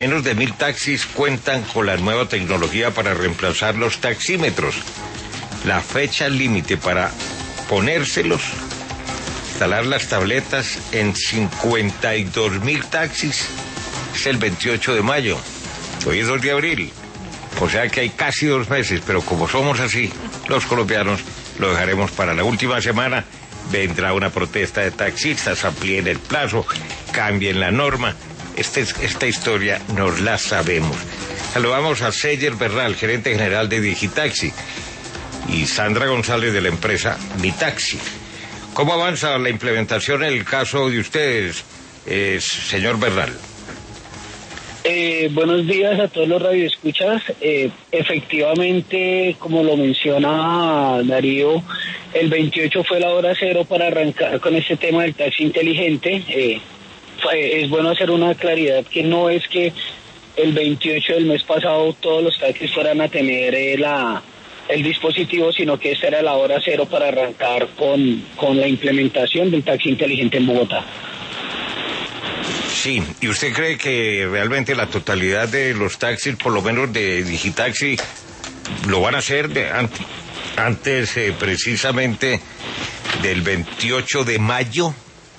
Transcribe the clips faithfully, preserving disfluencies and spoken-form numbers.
Menos de mil taxis cuentan con la nueva tecnología para reemplazar los taxímetros. La fecha límite para ponérselos, instalar las tabletas en cincuenta y dos mil taxis es el veintiocho de mayo. Hoy es dos de abril. O sea que hay casi dos meses, pero como somos así, los colombianos, lo dejaremos para la última semana. Vendrá una protesta de taxistas, amplíen el plazo, cambien la norma. Este, esta historia nos la sabemos. Saludamos a Seyer Bernal, gerente general de Digitaxi, y Sandra González de la empresa Mitaxi. ¿Cómo avanza la implementación en el caso de ustedes, eh, señor Bernal? Eh, buenos días a todos los radioescuchas. Eh, efectivamente, como lo menciona Darío, el veintiocho fue la hora cero para arrancar con este tema del taxi inteligente. Eh, fue, es bueno hacer una claridad que no es que el veintiocho del mes pasado todos los taxis fueran a tener eh, la, el dispositivo, sino que esta era la hora cero para arrancar con, con la implementación del taxi inteligente en Bogotá. Sí, ¿y usted cree que realmente la totalidad de los taxis, por lo menos de Digitaxi, lo van a hacer de antes, antes eh, precisamente del veintiocho de mayo?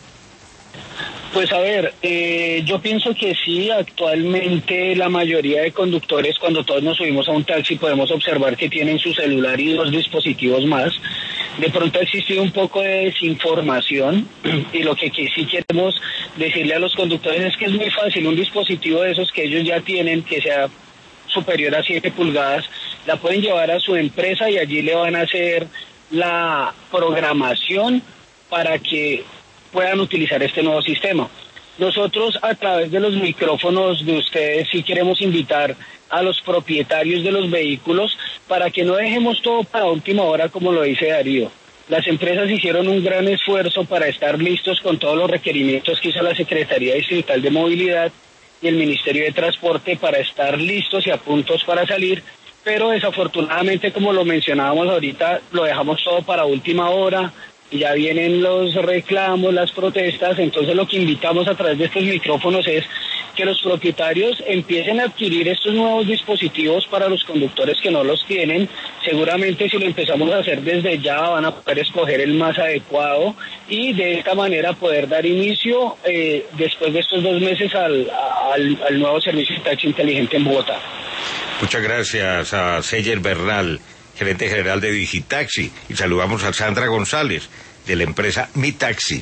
Pues a ver, eh, yo pienso que sí. Actualmente la mayoría de conductores, cuando todos nos subimos a un taxi, podemos observar que tienen su celular y dos dispositivos más. De pronto ha existido un poco de desinformación y lo que, que sí queremos decirle a los conductores es que es muy fácil. Un dispositivo de esos que ellos ya tienen, que sea superior a siete pulgadas, la pueden llevar a su empresa y allí le van a hacer la programación para que puedan utilizar este nuevo sistema. Nosotros, a través de los micrófonos de ustedes, sí queremos invitar a los propietarios de los vehículos para que no dejemos todo para última hora, como lo dice Darío. Las empresas hicieron un gran esfuerzo para estar listos con todos los requerimientos que hizo la Secretaría Distrital de Movilidad y el Ministerio de Transporte para estar listos y a puntos para salir, pero desafortunadamente, como lo mencionábamos ahorita, lo dejamos todo para última hora. Ya vienen los reclamos, las protestas. Entonces lo que invitamos a través de estos micrófonos es que los propietarios empiecen a adquirir estos nuevos dispositivos para los conductores que no los tienen. Seguramente si lo empezamos a hacer desde ya van a poder escoger el más adecuado y de esta manera poder dar inicio eh, después de estos dos meses al, al, al nuevo servicio de taxi inteligente en Bogotá. Muchas gracias a Seyer Bernal, gerente general de Digitaxi, y saludamos a Sandra González de la empresa Mitaxi.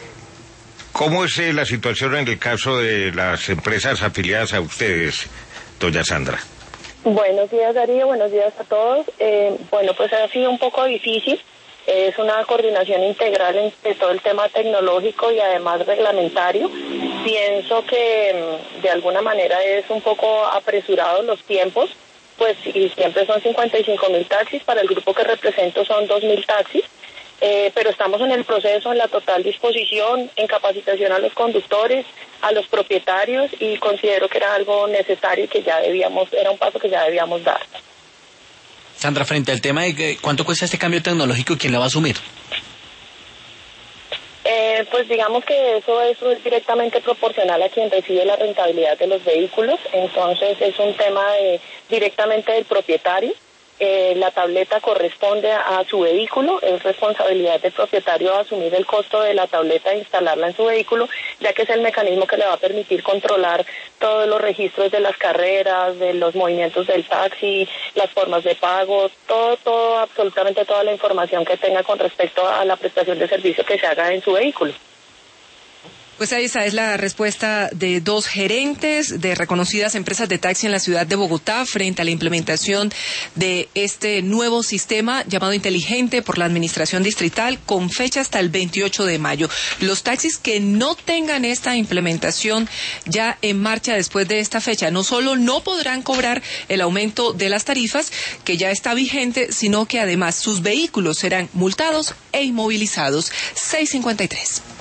¿Cómo es eh, la situación en el caso de las empresas afiliadas a ustedes, doña Sandra? Buenos días, Darío, buenos días a todos. Eh, bueno, pues ha sido un poco difícil. Es una coordinación integral entre todo el tema tecnológico y además reglamentario. Pienso que de alguna manera es un poco apresurado los tiempos, pues y siempre son cincuenta y cinco mil taxis, para el grupo que represento son dos mil taxis, eh, pero estamos en el proceso, en la total disposición, en capacitación a los conductores, a los propietarios, y considero que era algo necesario y que ya debíamos, era un paso que ya debíamos dar. Sandra, frente al tema de cuánto cuesta este cambio tecnológico, ¿quién lo va a asumir? Eh, pues digamos que eso, eso es directamente proporcional a quien recibe la rentabilidad de los vehículos. Entonces es un tema de, directamente del propietario. Eh, la tableta corresponde a, a su vehículo, es responsabilidad del propietario asumir el costo de la tableta e instalarla en su vehículo, ya que es el mecanismo que le va a permitir controlar todos los registros de las carreras, de los movimientos del taxi, las formas de pago, todo, todo, absolutamente toda la información que tenga con respecto a la prestación de servicio que se haga en su vehículo. Pues esa es la respuesta de dos gerentes de reconocidas empresas de taxi en la ciudad de Bogotá frente a la implementación de este nuevo sistema llamado inteligente por la administración distrital con fecha hasta el veintiocho de mayo. Los taxis que no tengan esta implementación ya en marcha después de esta fecha no solo no podrán cobrar el aumento de las tarifas que ya está vigente, sino que además sus vehículos serán multados e inmovilizados. seis cincuenta y tres.